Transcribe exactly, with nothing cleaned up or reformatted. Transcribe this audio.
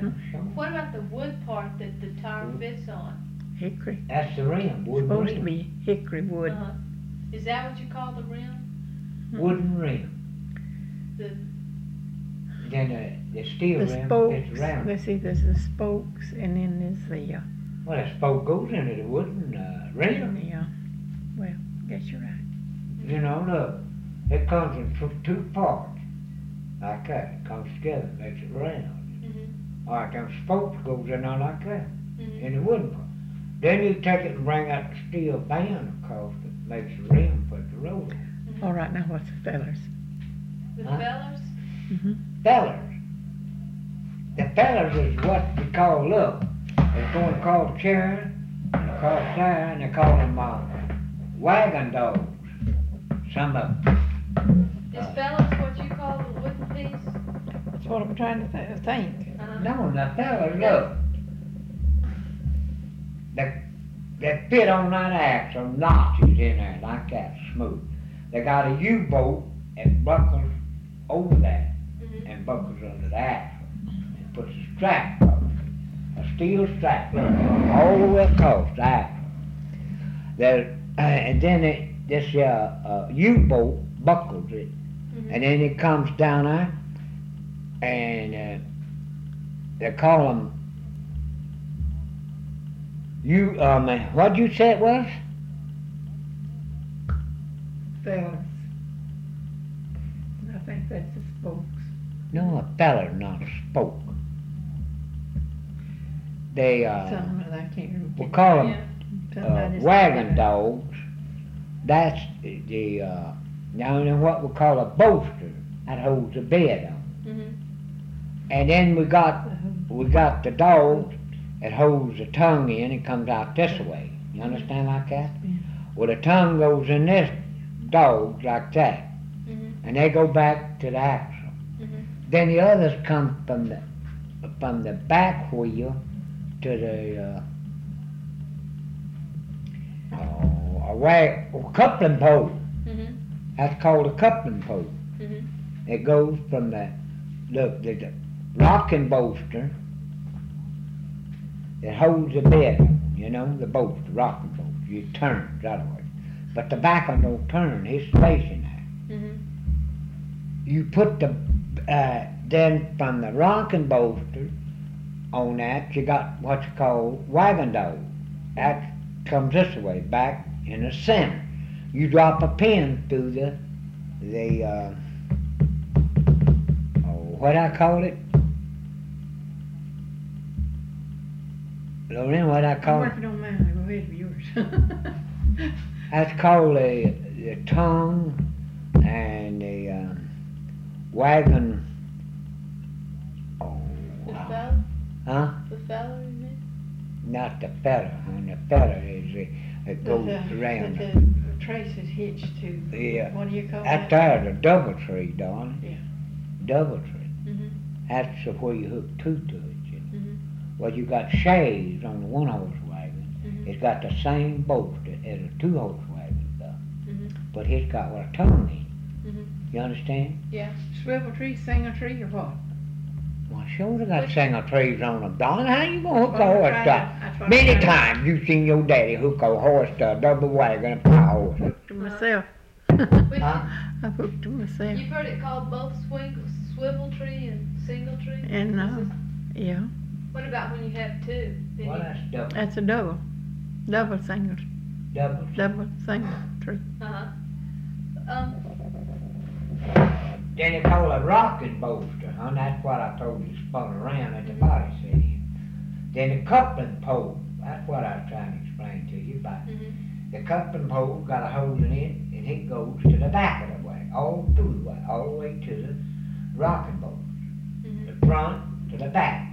sure. What about the wood part that the tire Wood. fits on? Hickory. That's the rim, wooden Supposed rim. to be hickory wood. Uh-huh. Is that what you call the rim? Wooden rim. The Then the, the steel The rim spokes, fits around. let's see, there's the spokes and then there's the, uh, Well, that spoke goes into the wooden uh, rim. the, uh, well, guess you're right. You know, look, it comes in tw- two parts. Like that. It comes together, makes it round. mm-hmm. All right, them spokes goes in there like that, Mm-hmm. in the wooden part. Then you take it and bring out the steel band across that makes the rim for the roller. Mm-hmm. All right, now what's the fellers? The Huh? fellers? Mm-hmm. Fellers. The fellers is what we call, look, they're going across here and across there, and they call them uh, wagon dogs. Some of them. Is Uh, fellers what you call the wooden piece? That's what I'm trying to th- think. Uh-huh. No, the fellers, look. They, they fit on that axle, notches in there like that, smooth. They got a U-bolt and buckles over that Mm-hmm. and buckles under the axle. And puts a strap on it, a steel strap, look, all the way across the axle. There, uh, and then it, this uh, uh, U-bolt buckles it, Mm-hmm. and then it comes down there, and uh, they call them, you, um, what'd you say it was? Fellers. I think that's the spokes. No, a feller, not a spoke. They, uh, Something that I can't remember. we call them Yeah. Something I uh, just- wagon dogs. That's the, the uh, now then what we call a bolster that holds the bed on. Mm-hmm. And then we got Uh-huh. we got the dog that holds the tongue in and comes out this way. You understand like that? Yeah. Well, the tongue goes in this dog like that, Mm-hmm. and they go back to the axle. Mm-hmm. Then the others come from the from the back wheel to the uh, oh, a wag, a coupling pole. Mm-hmm. That's called a coupling pole. Mm-hmm. It goes from the look the, the rocking bolster that holds the bed, you know, the bolster, the rocking bolster. You turn the other way, but the back one don't turn. It's facing there. Mm-hmm. You put the uh, then from the rocking bolster on that you got what you call wagon dog. That comes this way back in the center. You drop a pin through the the uh, oh, what I call it? Lorraine, what I I'm call it? working on mine. Go ahead with yours. That's called the, the tongue and the um, wagon. Oh, The wow. feller? Huh? The feller, you mean? Not the feather. And the feather is the, it goes But the- around. but the trace is hitched to, Yeah. what do you call That that? there's a double tree, darling. Yeah. Double tree. Mm-hmm. That's where you hook two to it. You know. Mm-hmm. Well, you got shades on the one horse wagon. Mm-hmm. It's got the same bolster as a two horse wagon does, Mm-hmm. but it's got what a tongue in. Mm-hmm. You understand? Yeah. Swivel tree, single tree, or what? Well, sure they got single trees on them, darling. How you gonna hook a Well, I'm horse trying to? to- that's what I'm Many trying to- times you seen your daddy hook a horse to a double wagon and power horse. To myself. But Huh? I hooked to myself. you've heard it called both swing, swivel tree and single tree? And, uh, Is this- Yeah, What about when you have two? Then Well, you- that's double, that's a double. Double single, double. double single tree. Uh-huh. Um, Then they call a rocking bolster, huh? That's what I told you spun around at the body setting. Then the coupling pole, that's what I was trying to explain to you about. mm-hmm. The coupling pole got a hole in it, and it goes to the back of the wagon, all through the wagon, all the way to the rocking bolster. Mm-hmm. The front to the back.